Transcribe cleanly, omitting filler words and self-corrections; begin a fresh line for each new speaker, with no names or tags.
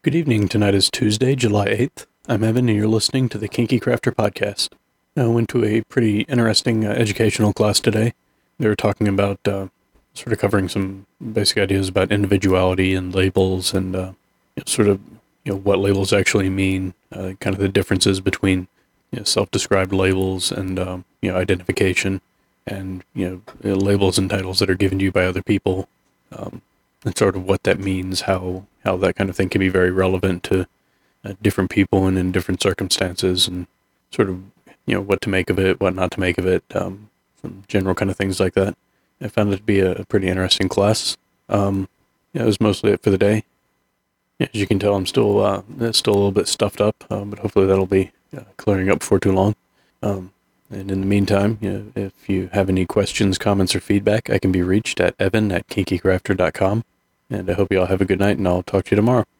Good evening. Tonight is Tuesday, July 8th. I'm Evan, and you're listening to the Kinky Crafter Podcast. I went to a pretty interesting educational class today. They were talking about sort of covering some basic ideas about individuality and labels and what labels actually mean, kind of the differences between self-described labels and identification and labels and titles that are given to you by other people. And sort of what that means, how that kind of thing can be very relevant to different people and in different circumstances, and sort of what to make of it, what not to make of it, some general kind of things like that. I found it to be a pretty interesting class. That was mostly it for the day. As you can tell, I'm still a little bit stuffed up, but hopefully that'll be clearing up before too long. And in the meantime, if you have any questions, comments, or feedback, I can be reached at evan@kinkycrafter.com. And I hope you all have a good night, and I'll talk to you tomorrow.